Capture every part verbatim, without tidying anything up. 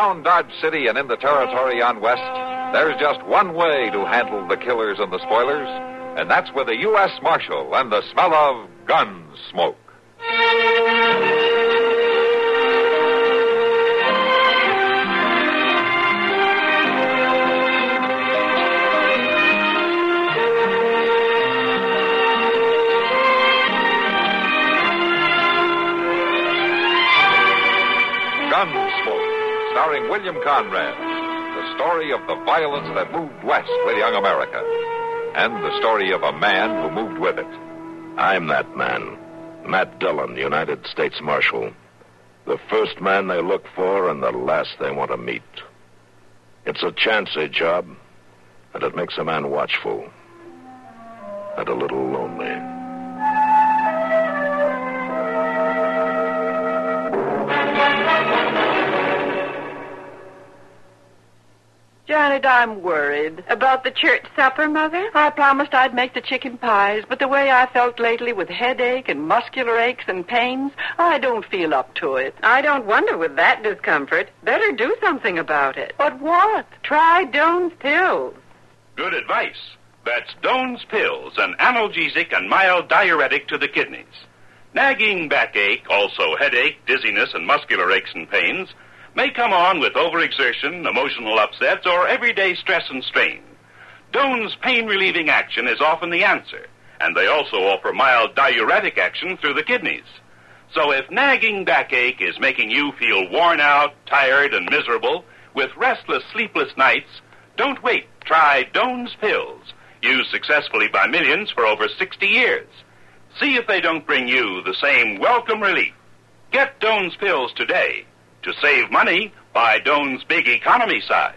around Dodge City and in the territory on West, there's just one way to handle the killers and the spoilers, and that's with a U S Marshal and the smell of gun smoke. Gunsmoke, starring William Conrad, the story of the violence that moved west with young America, and the story of a man who moved with it. I'm that man, Matt Dillon, United States Marshal. The first man they look for and the last they want to meet. It's a chancy job, and it makes a man watchful and a little lonely. Janet, I'm worried. About the church supper, Mother? I promised I'd make the chicken pies, but the way I felt lately with headache and muscular aches and pains, I don't feel up to it. I don't wonder with that discomfort. Better do something about it. But what? Try Doan's Pills. Good advice. That's Doan's Pills, an analgesic and mild diuretic to the kidneys. Nagging backache, also headache, dizziness, and muscular aches and pains may come on with overexertion, emotional upsets, or everyday stress and strain. Doan's pain-relieving action is often the answer, and they also offer mild diuretic action through the kidneys. So if nagging backache is making you feel worn out, tired, and miserable, with restless, sleepless nights, don't wait. Try Doan's Pills, used successfully by millions for over sixty years. See if they don't bring you the same welcome relief. Get Doan's Pills today. To save money, buy Doan's Big Economy size.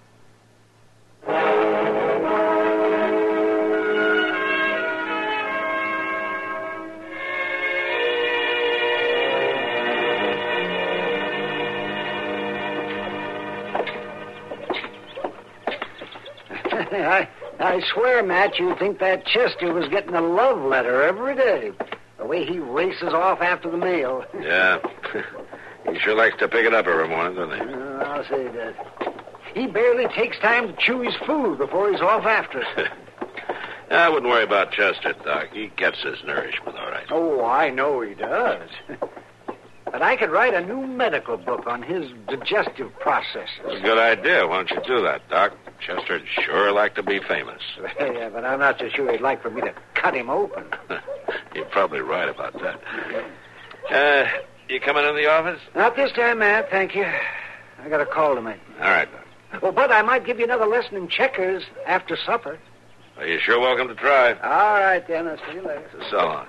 I, I swear, Matt, you'd think that Chester was getting a love letter every day. The way he races off after the mail. Yeah. He sure likes to pick it up every morning, doesn't he? Uh, I'll say that. He barely takes time to chew his food before he's off after it. I wouldn't worry about Chester, Doc. He gets his nourishment all right. Oh, I know he does. But I could write a new medical book on his digestive processes. That's a good idea. Why don't you do that, Doc? Chester'd sure like to be famous. Yeah, but I'm not so sure he'd like for me to cut him open. You're probably right about that. Uh, you coming in the office? Not this time, Matt, thank you. I got a call to make. All right, Doc. Well, Bud, I might give you another lesson in checkers after supper. Well, you're sure welcome to try. All right, then. I'll see you later. So long.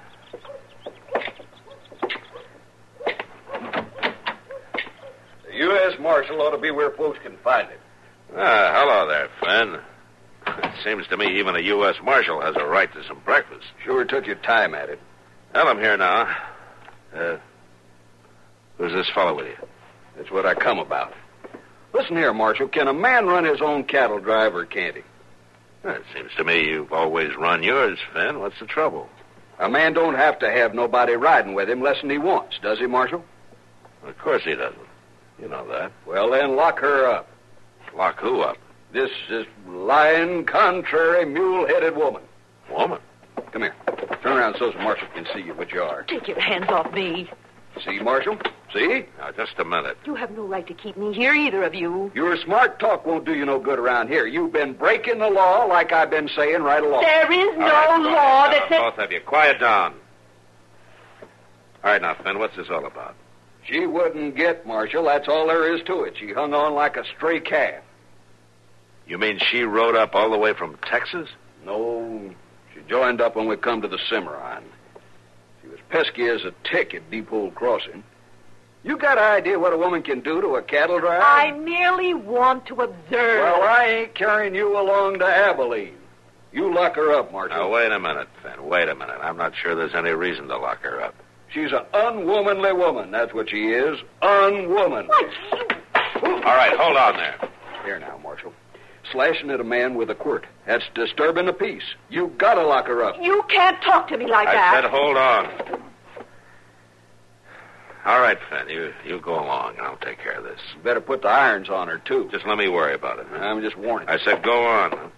The U S Marshal ought to be where folks can find him. Ah, hello there, Finn. It seems to me even a U S Marshal has a right to some breakfast. Sure took your time at it. Well, I'm here now. Uh, who's this fellow with you? That's what I come about. Listen here, Marshal. Can a man run his own cattle drive or can't he? Well, it seems to me you've always run yours, Finn. What's the trouble? A man don't have to have nobody riding with him less than he wants, does he, Marshal? Of course he doesn't. You know that. Well, then lock her up. Lock who up? This is lying, contrary, mule-headed woman. Woman? Come here. Turn around so the Marshal can see you what you are. Take your hands off me. See, Marshal? See? Now, just a minute. You have no right to keep me here, either of you. Your smart talk won't do you no good around here. You've been breaking the law like I've been saying right along. There is no right, law down, that says... Both of you, quiet down. All right, now, Finn, what's this all about? She wouldn't get, Marshal. That's all there is to it. She hung on like a stray calf. You mean she rode up all the way from Texas? No, she joined up when we come to the Cimarron. She was pesky as a tick at Deep Hole Crossing. You got an idea what a woman can do to a cattle driver? I merely want to observe. Well, I ain't carrying you along to Abilene. You lock her up, Marshal. Now, wait a minute, Finn. Wait a minute. I'm not sure there's any reason to lock her up. She's an unwomanly woman. That's what she is. Unwoman. What? All right, hold on there. Here now, Marshal. Slashing at a man with a quirt. That's disturbing the peace. You gotta lock her up. You can't talk to me like I that. said hold on. All right, Finn. You you go along, and I'll take care of this. You better put the irons on her, too. Just let me worry about it. I'm just warning you. I said go on.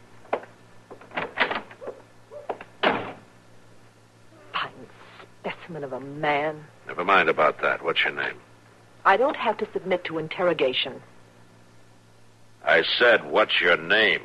Fine specimen of a man. Never mind about that. What's your name? I don't have to submit to interrogation. I said, what's your name?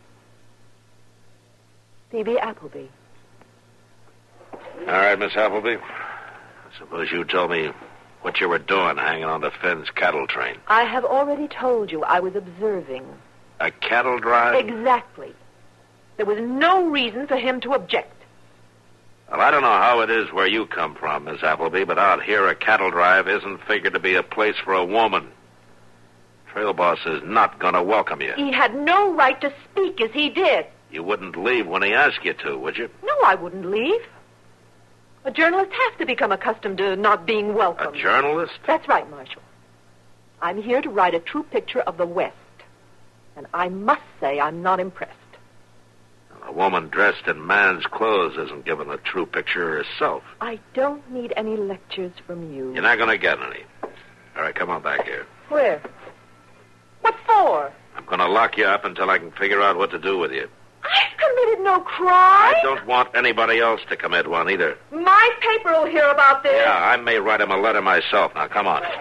Phoebe Appleby. All right, Miss Appleby. Suppose you tell me what you were doing hanging on to Finn's cattle train. I have already told you I was observing. A cattle drive? Exactly. There was no reason for him to object. Well, I don't know how it is where you come from, Miss Appleby, but out here a cattle drive isn't figured to be a place for a woman. Trail boss is not going to welcome you. He had no right to speak as he did. You wouldn't leave when he asked you to, would you? No, I wouldn't leave. A journalist has to become accustomed to not being welcome. A journalist? That's right, Marshal. I'm here to write a true picture of the West. And I must say I'm not impressed. A woman dressed in man's clothes isn't given a true picture herself. I don't need any lectures from you. You're not going to get any. All right, come on back here. Where? What for? I'm going to lock you up until I can figure out what to do with you. I've committed no crime. I don't want anybody else to commit one either. My paper will hear about this. Yeah, I may write him a letter myself. Now, come on.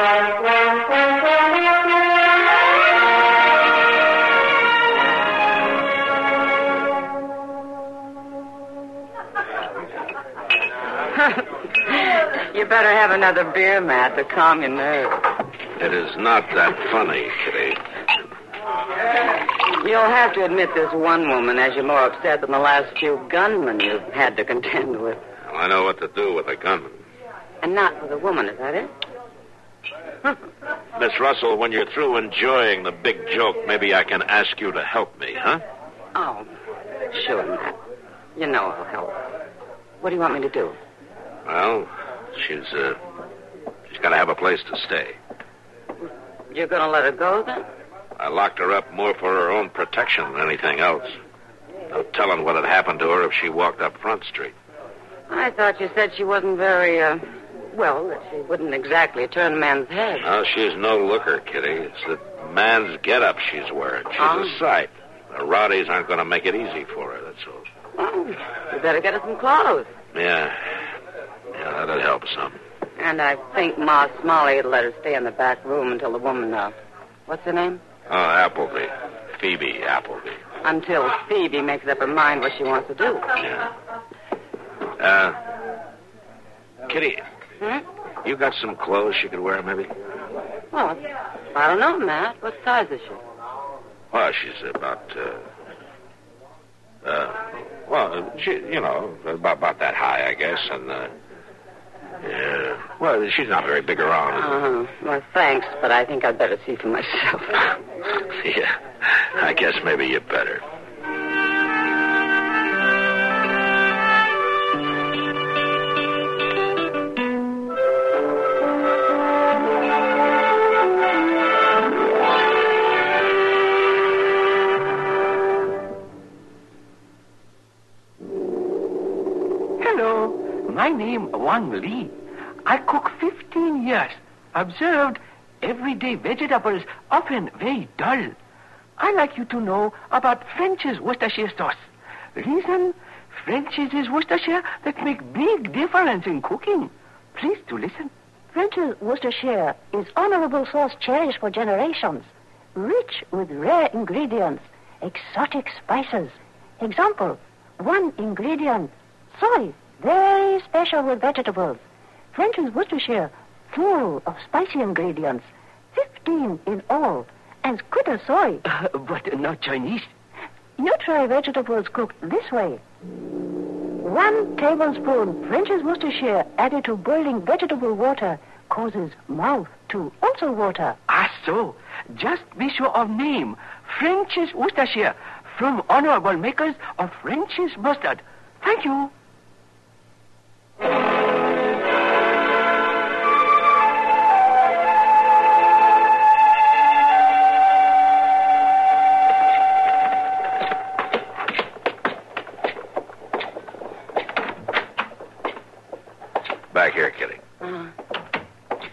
You better have another beer, Matt, to calm your nerves. It is not that funny, Kitty. You'll have to admit this one woman has you more upset than the last few gunmen you've had to contend with. Well, I know what to do with a gunman. And not with a woman, is that it? Miss Russell, when you're through enjoying the big joke, maybe I can ask you to help me, huh? Oh, sure, Matt. You know I'll help. What do you want me to do? Well, she's, uh, she's got to have a place to stay. You're going to let her go, then? I locked her up more for her own protection than anything else. No telling what had happened to her if she walked up Front Street. I thought you said she wasn't very, uh, well, that she wouldn't exactly turn a man's head. No, she's no looker, Kitty. It's the man's get-up she's wearing. She's Oh. a sight. The rowdies aren't going to make it easy for her, that's all. Well, you better get her some clothes. Yeah. Yeah, that'd help some. And I think Ma Smalley would let her stay in the back room until the woman, uh, what's her name? Oh, Appleby. Phoebe Appleby. Until Phoebe makes up her mind what she wants to do. Yeah. Uh, Kitty, Hmm? you got some clothes she could wear, maybe? Well, I don't know, Matt. What size is she? Well, she's about, uh... Uh, well, she, you know, about, about that high, I guess, and, uh... Yeah. Well, she's not very big around. Uh-huh. Well, thanks, but I think I'd better see for myself. Yeah, I guess maybe you better. Hello, my name Wang Li. I cook fifteen years. Observed, everyday vegetables often very dull. I like you to know about French's Worcestershire sauce. Reason, French's is Worcestershire that make big difference in cooking. Please to listen. French's Worcestershire is honorable sauce cherished for generations, rich with rare ingredients, exotic spices. Example, one ingredient, soy, very special with vegetables. French's Worcestershire, full of spicy ingredients, fifteen in all, as good as soy. Uh, but not Chinese. You try vegetables cooked this way. One tablespoon French's Worcestershire added to boiling vegetable water causes mouth to also water. Ah, so. Just be sure of name. French's Worcestershire, from honorable makers of French's mustard. Thank you. Back here, Kitty. Uh,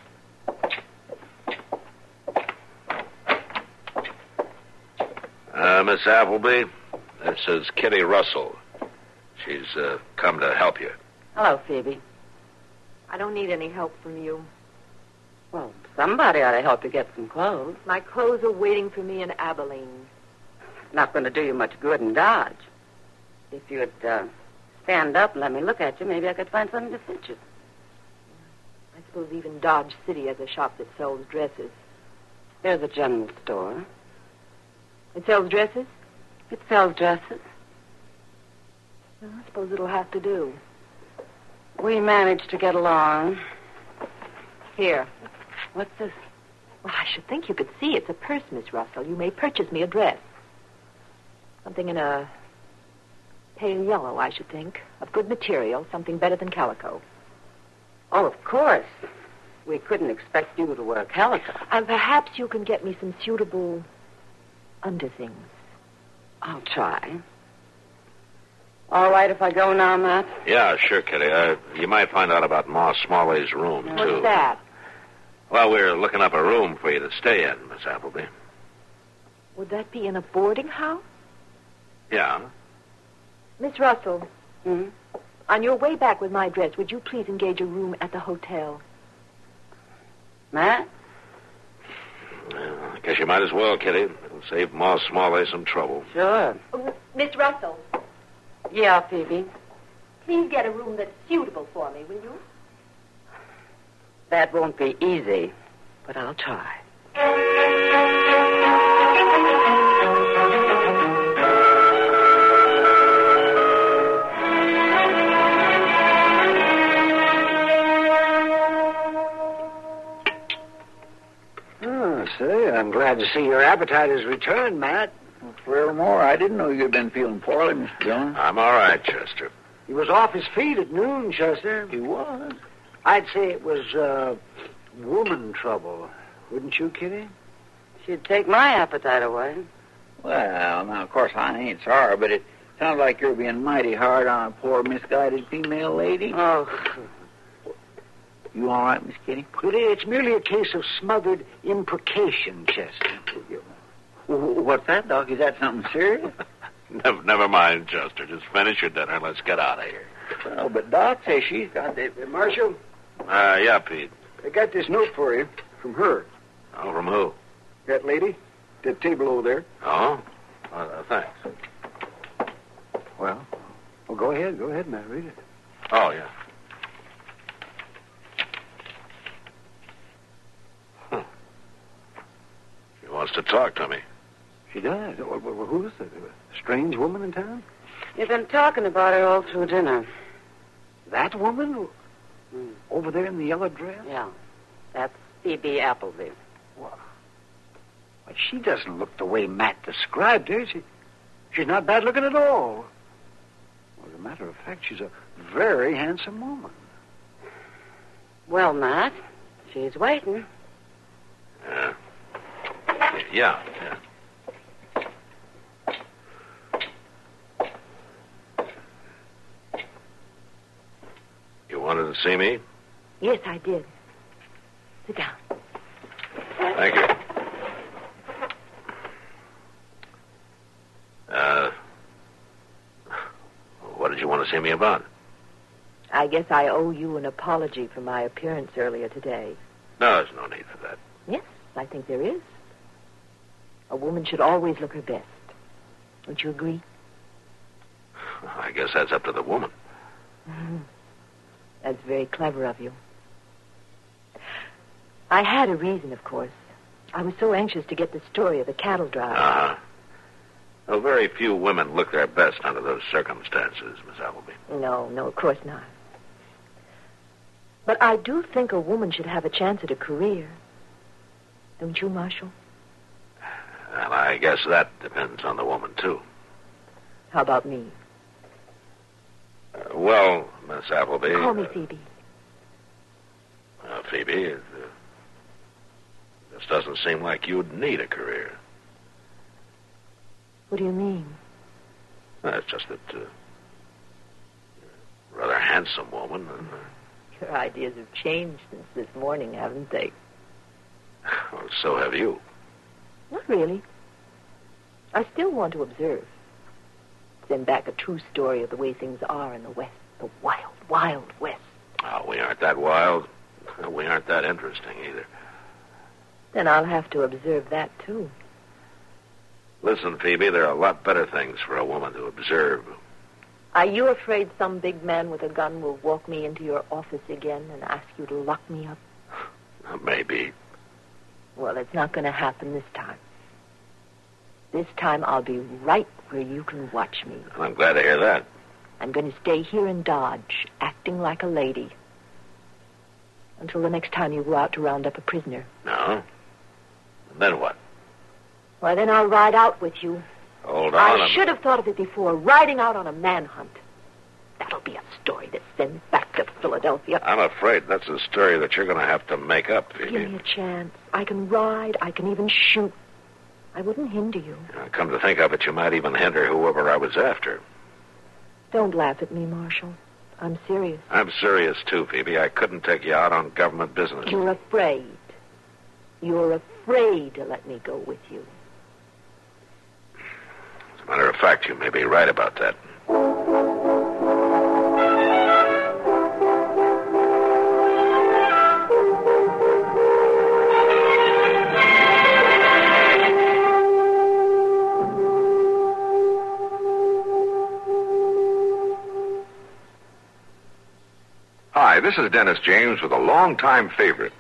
Miss Appleby. This is Kitty Russell. She's uh, come to help you. Hello, Phoebe. I don't need any help from you. Well, somebody ought to help you get some clothes. My clothes are waiting for me in Abilene. Not going to do you much good in Dodge. If you'd uh, stand up and let me look at you, maybe I could find something to fit you. I suppose even Dodge City has a shop that sells dresses. There's a general store. It sells dresses? It sells dresses. Well, I suppose it'll have to do. We managed to get along. Here. What's this? Well, I should think you could see. It's a purse, Miss Russell. You may purchase me a dress. Something in a pale yellow, I should think. Of good material. Something better than calico. Oh, of course. We couldn't expect you to wear calico. And perhaps you can get me some suitable underthings. I'll try. All right if I go now, Matt? Yeah, sure, Kitty. Uh, you might find out about Ma Smalley's room, What's too. What's that? Well, we're looking up a room for you to stay in, Miss Appleby. Would that be in a boarding house? Yeah. Miss Russell. Hmm? On your way back with my dress, would you please engage a room at the hotel? Matt? Well, I guess you might as well, Kitty. It'll save Ma Smalley some trouble. Sure. Oh, Miss Russell. Yeah, Phoebe. Please get a room that's suitable for me, will you? That won't be easy, but I'll try. Oh, say, I'm glad to see your appetite has returned, Matt. Furthermore, I didn't know you'd been feeling poorly, Mister Dillon. I'm all right, Chester. He was off his feet at noon, Chester. He was? I'd say it was, uh, woman trouble. Wouldn't you, Kitty? She'd take my appetite away. Well, now, of course, I ain't sorry, but it sounds like you're being mighty hard on a poor, misguided female lady. Oh. You all right, Miss Kitty? Kitty, it's merely a case of smothered imprecation, Chester. What's that, Doc? Is that something serious? never, never mind, Chester. Just finish your dinner and let's get out of here. Well, but Doc says she's got the... Uh, Marshal? Uh, yeah, Pete. I got this note for you from her. Oh, from who? That lady. That table over there. Oh? Uh, thanks. Well, well, go ahead. Go ahead, Matt. Read it. Oh, yeah. Huh. She wants to talk to me. She does. Well, well, who is it? A strange woman in town? You've been talking about her all through dinner. That woman? Mm. Over there in the yellow dress? Yeah. That's Phoebe Appleby. Well, well, she doesn't look the way Matt described her. She, she's not bad looking at all. Well, as a matter of fact, she's a very handsome woman. Well, Matt, she's waiting. Yeah. Yeah, yeah. You wanted to see me? Yes, I did. Sit down. Thank you. Uh, what did you want to see me about? I guess I owe you an apology for my appearance earlier today. No, there's no need for that. Yes, I think there is. A woman should always look her best. Don't you agree? I guess that's up to the woman. Mm-hmm. That's very clever of you. I had a reason, of course. I was so anxious to get the story of the cattle drive. Uh-huh. Well, very few women look their best under those circumstances, Miss Appleby. No, no, of course not. But I do think a woman should have a chance at a career. Don't you, Marshal? Well, I guess that depends on the woman, too. How about me? Uh, well, Miss Appleby... Call me uh, Phoebe. Uh, Phoebe, it uh, just doesn't seem like you'd need a career. What do you mean? Uh, it's just that uh, you're a rather handsome woman. And, uh, Your ideas have changed since this morning, haven't they? well, so have you. Not really. I still want to observe. Send back a true story of the way things are in the West. The wild, wild West. Oh, we aren't that wild. We aren't that interesting either. Then I'll have to observe that, too. Listen, Phoebe, there are a lot better things for a woman to observe. Are you afraid some big man with a gun will walk me into your office again and ask you to lock me up? Maybe. Well, it's not going to happen this time. This time I'll be right where you can watch me. I'm glad to hear that. I'm going to stay here in Dodge, acting like a lady. Until the next time you go out to round up a prisoner. No? And then what? Well, then I'll ride out with you. Hold on. I should have thought of it before. Riding out on a manhunt. That'll be a story that sends back to Philadelphia. I'm afraid that's a story that you're going to have to make up, Phoebe. Give me a chance. I can ride. I can even shoot. I wouldn't hinder you. Uh, come to think of it, you might even hinder whoever I was after. Don't laugh at me, Marshal. I'm serious. I'm serious, too, Phoebe. I couldn't take you out on government business. You're afraid. You're afraid to let me go with you. As a matter of fact, you may be right about that. Hi, this is Dennis James with a longtime favorite.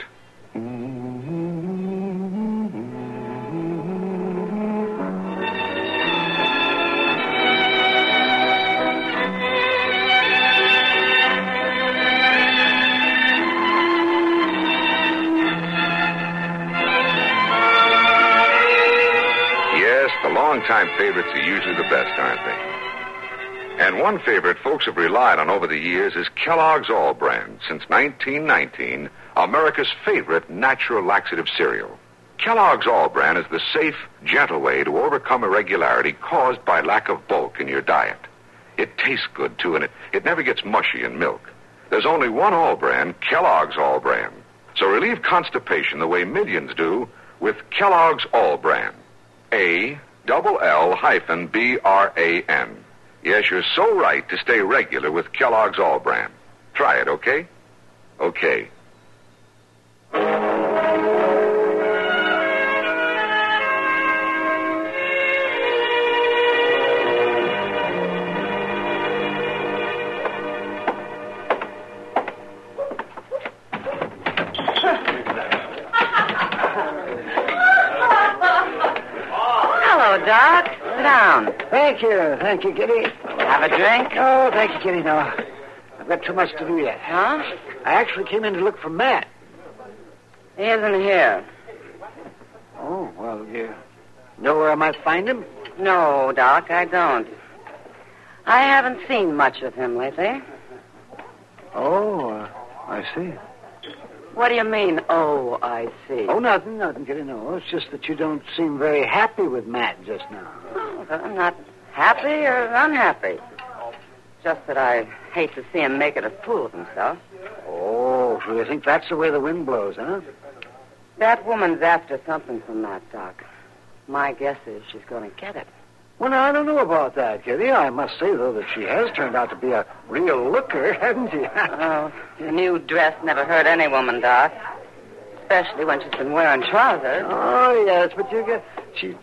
Yes, the longtime favorites are usually the best, aren't they? And one favorite folks have relied on over the years is Kellogg's All Brand, since nineteen nineteen, America's favorite natural laxative cereal. Kellogg's All Brand is the safe, gentle way to overcome irregularity caused by lack of bulk in your diet. It tastes good, too, and it, it never gets mushy in milk. There's only one All Brand, Kellogg's All Brand. So relieve constipation the way millions do with Kellogg's All Brand. A double L hyphen B R A N. Yes, you're so right to stay regular with Kellogg's All Brand. Try it, okay? Okay. Hello, Doc. Sit down. Thank you. Thank you, Kitty. Have a drink? Oh, thank you, Kitty. No. I've got too much to do yet. Huh? I actually came in to look for Matt. He isn't here. Oh, well, you know where I might find him? No, Doc, I don't. I haven't seen much of him lately. Oh, uh, I see. What do you mean, oh, I see? Oh, nothing, nothing, Kitty. No, it's just that you don't seem very happy with Matt just now. Oh, I'm not happy or unhappy. Just that I hate to see him making a fool of himself. Oh, so you think that's the way the wind blows, huh? That woman's after something from that, Doc. My guess is she's going to get it. Well, now, I don't know about that, Kitty. I must say, though, that she has turned out to be a real looker, hasn't she? Oh, a new dress never hurt any woman, Doc. Especially when she's been wearing trousers. Oh, yes, but you get... She...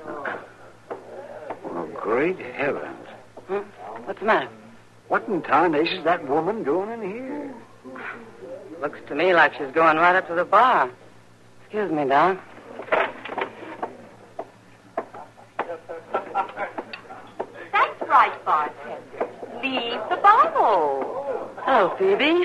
Oh, great heavens. Hmm? What's the matter? What in tarnation is that woman doing in here? Looks to me like she's going right up to the bar. Excuse me, Doc. That's right, bartender. Leave the bottle. Oh, Phoebe.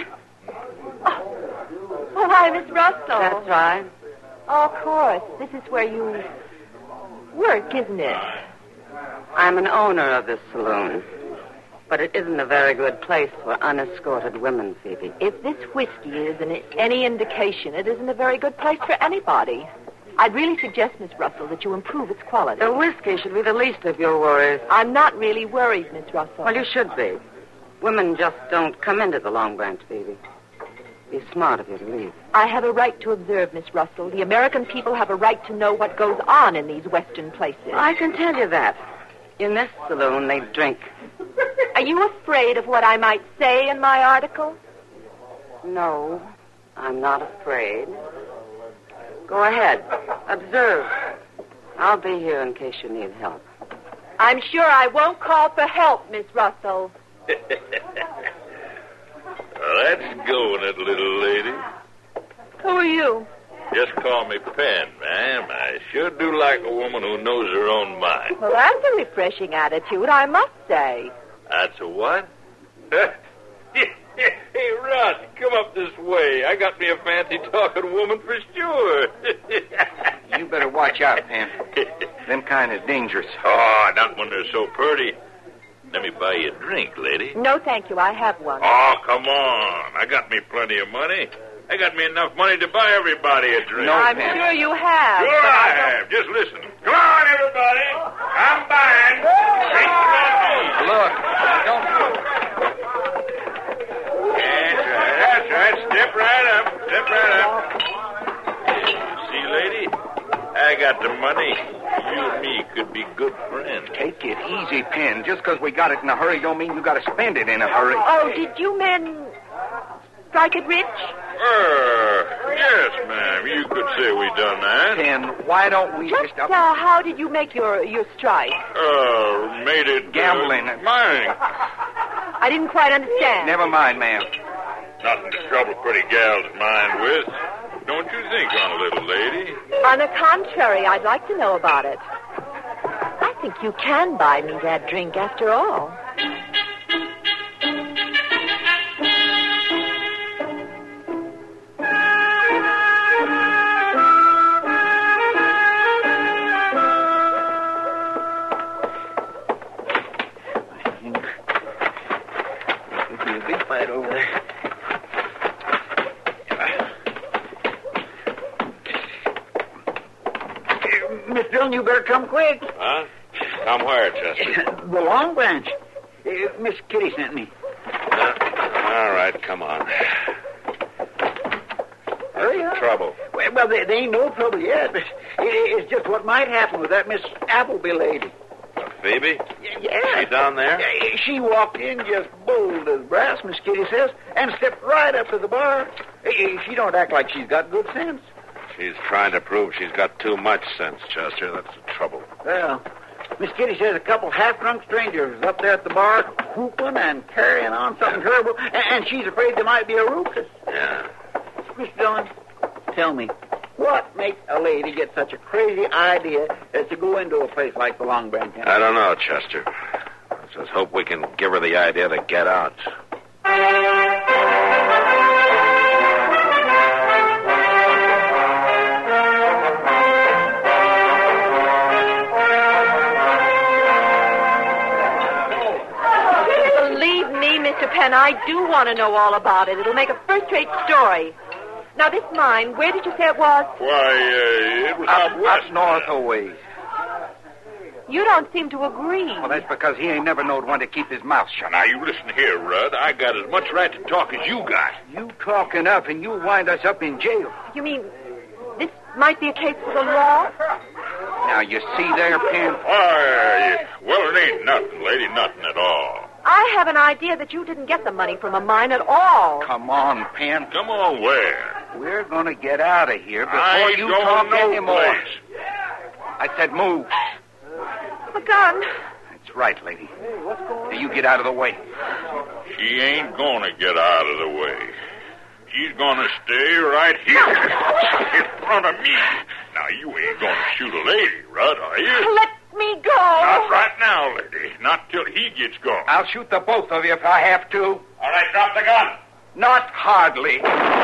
Oh, hi, Miss Russell. That's right. Oh, of course. This is where you work, isn't it? I'm an owner of this saloon. But it isn't a very good place for unescorted women, Phoebe. If this whiskey is an, any indication, it isn't a very good place for anybody. I'd really suggest, Miss Russell, that you improve its quality. The whiskey should be the least of your worries. I'm not really worried, Miss Russell. Well, you should be. Women just don't come into the Long Branch, Phoebe. be smart of you to leave. I have a right to observe, Miss Russell. The American people have a right to know what goes on in these Western places. I can tell you that. In this saloon, they drink. Are you afraid of what I might say in my article? No, I'm not afraid. Go ahead. Observe. I'll be here in case you need help. I'm sure I won't call for help, Miss Russell. Let's go, that little lady. Who are you? Just call me Penn, ma'am. I sure do like a woman who knows her own mind. Well, that's a refreshing attitude, I must say. That's a what? Hey, Russ, come up this way. I got me a fancy-talking woman for sure. You better watch out, Penn. Them kind is dangerous. Oh, not when they're so pretty. Let me buy you a drink, lady. No, thank you. I have one. Oh, come on. I got me plenty of money. I got me enough money to buy everybody a drink. No, I'm Penn. sure you have. Sure but I don't- have. Just listen. Come on, everybody. I'm buying. Drinks on me. Look, don't... That's right. That's right. Step right up. Step right up. See, lady? I got the money. You and me could be good friends. Take it easy, Penn. Just because we got it in a hurry don't mean you got to spend it in a hurry. Oh, did you men strike it rich? Uh, yes, ma'am. You could say we done that. Penn, why don't we Just just... Uh, uh, how did you make your, your strike? Uh, made it... Gambling. Uh, mine. I didn't quite understand. Never mind, ma'am. Nothing to trouble pretty gals' mind with. Don't you think, on little lady? On the contrary, I'd like to know about it. I think you can buy me that drink after all. There'll be a big fight over there. Miss Dillon, you better come quick. Huh? Come where, Chester? The Long Branch. Uh, Miss Kitty sent me. Uh, all right, come on. Hurry up. Trouble. Well, well there, there ain't no trouble yet, but it, it's just what might happen with that Miss Appleby lady. Uh, Phoebe? Yeah. She down there? Yeah, she walked in just bold as brass, Miss Kitty says, and stepped right up to the bar. Eh, She don't act like she's got good sense. She's trying to prove she's got too much sense, Chester. That's the trouble. Well, Miss Kitty says a couple half-drunk strangers was up there at the bar whooping and carrying on something terrible, and, and she's afraid there might be a ruckus. Yeah. Miss Dillon, tell me, what makes a lady get such a crazy idea as to go into a place like the Long Branch? I don't know, Chester. Let's just hope we can give her the idea to get out. Believe me, Mister Penn, I do want to know all about it. It'll make a first-rate story. Now, this mine, where did you say it was? Why, uh, it was Up, out west. up north a ways. You don't seem to agree. Well, that's because he ain't never knowed when to keep his mouth shut. Now, you listen here, Rudd. I got as much right to talk as you got. You talk enough and you wind us up in jail. You mean this might be a case for the law? Now, you see there, Penn? Why, well, it ain't nothing, lady, nothing at all. I have an idea that you didn't get the money from a mine at all. Come on, Penn. Come on, where? We're going to get out of here before I ain't you going talk no anymore. place. I said move. The gun. That's right, lady. Now, you get out of the way. She ain't gonna get out of the way. She's gonna stay right here in front of me. Now, you ain't gonna shoot a lady, Rudd, are you? Let me go. Not right now, lady. Not till he gets gone. I'll shoot the both of you if I have to. All right, drop the gun. Not hardly.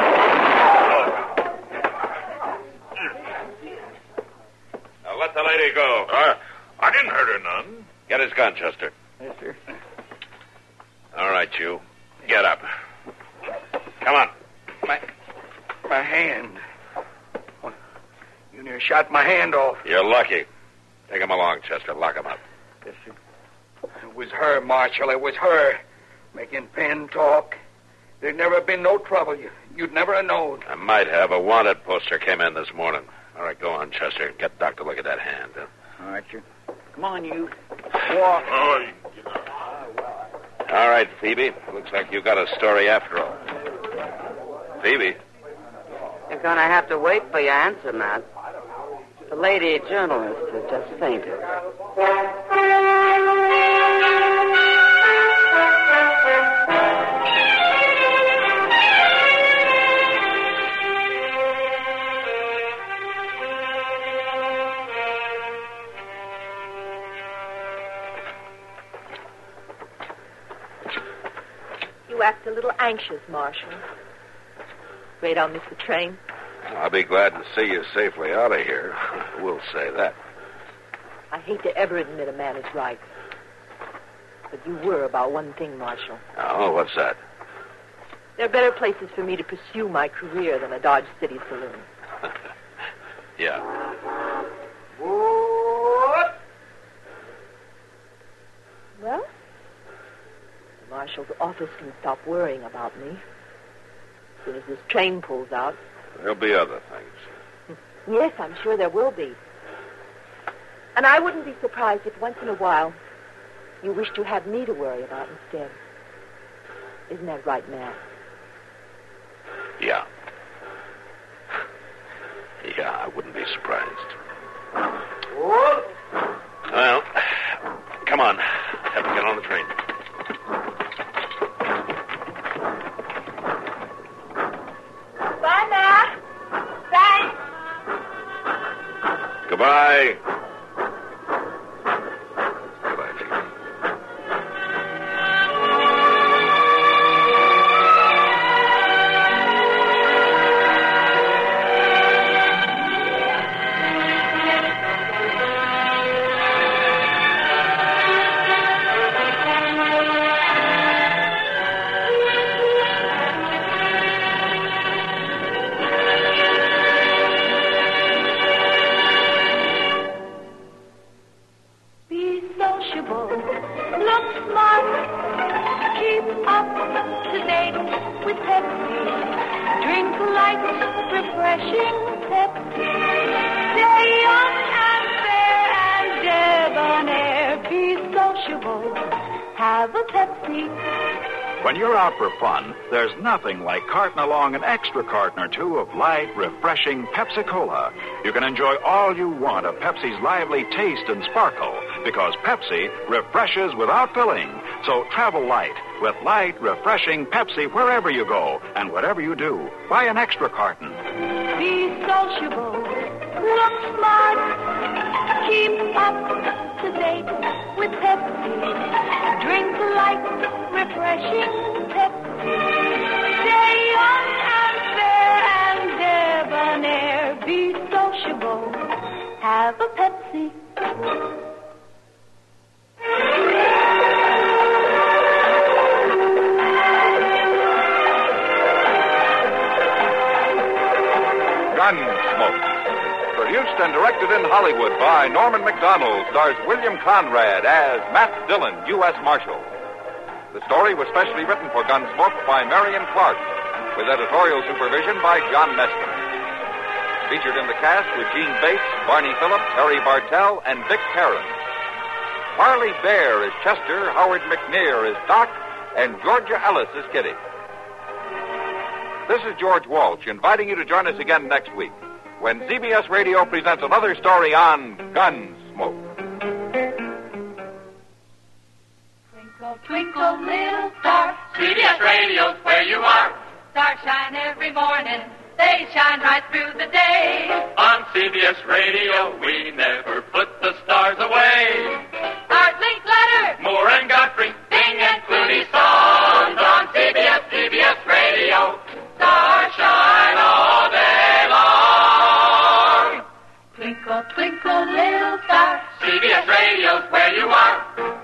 Now, let the lady go. Uh, I didn't hurt her none. Get his gun, Chester. Yes, sir. All right, you. Get up. Come on. My, my hand. You near shot my hand off. You're lucky. Take him along, Chester. Lock him up. Yes, sir. It was her, Marshal. It was her. Making Penn talk. There'd never been no trouble. You, you'd never have known. I might have. A wanted poster came in this morning. All right, go on, Chester. Get Doc to look at that hand. Huh? All right, you. Come on, you. Walk. Oh, all right, Phoebe. Looks like you got a story after all. Phoebe. You're going to have to wait for your answer, Matt. The lady journalist has just fainted. You act a little anxious, Marshal. Afraid I'll miss the train? I'll be glad to see you safely out of here. We'll say that. I hate to ever admit a man is right. But you were about one thing, Marshal. Oh, what's that? There are better places for me to pursue my career than a Dodge City saloon. Yeah. What? Well, the Marshal's office can stop worrying about me. As soon as this train pulls out. There'll be other things. Yes, I'm sure there will be. And I wouldn't be surprised if once in a while you wish to have me to worry about instead. Isn't that right, Matt? Yeah. Yeah, I wouldn't be surprised. What? Well, come on. Have to get on the train. Bye, Matt. Thanks. Goodbye. Goodbye, Phoebe. When you're out for fun, there's nothing like carting along an extra carton or two of light, refreshing Pepsi-Cola. You can enjoy all you want of Pepsi's lively taste and sparkle, because Pepsi refreshes without filling. So travel light with light, refreshing Pepsi wherever you go and whatever you do. Buy an extra carton. Be sociable, look smart, keep up to date with Pepsi. Drink light, refreshing Pepsi. Stay young and fair and debonair. Be sociable, have a Pepsi. Gunsmoke. Produced and directed in Hollywood by Norman Macdonald, stars William Conrad as Matt Dillon, U S Marshal. The story was specially written for Gunsmoke by Marion Clark, with editorial supervision by John Meston. Featured in the cast were Gene Bates, Barney Phillips, Harry Bartell, and Vic Perrin. Harley Bear is Chester, Howard McNear is Doc, and Georgia Ellis is Kitty. This is George Walsh inviting you to join us again next week when C B S Radio presents another story on Gunsmoke. Twinkle, twinkle, little star. C B S Radio's where you are. Stars shine every morning. They shine right through the day. On C B S Radio, we never put the stars away. Stars, link, letter. Moore and Godfrey. Bing and Clooney songs on C B S, C B S Radio. Stars shine all day long. Twinkle, twinkle, little star. C B S Radio's where you are.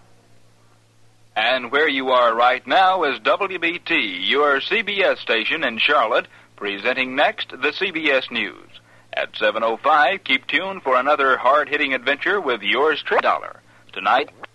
And where you are right now is W B T, your C B S station in Charlotte, presenting next the C B S News. At seven oh five, keep tuned for another hard-hitting adventure with yours truly. Dollar. Tonight...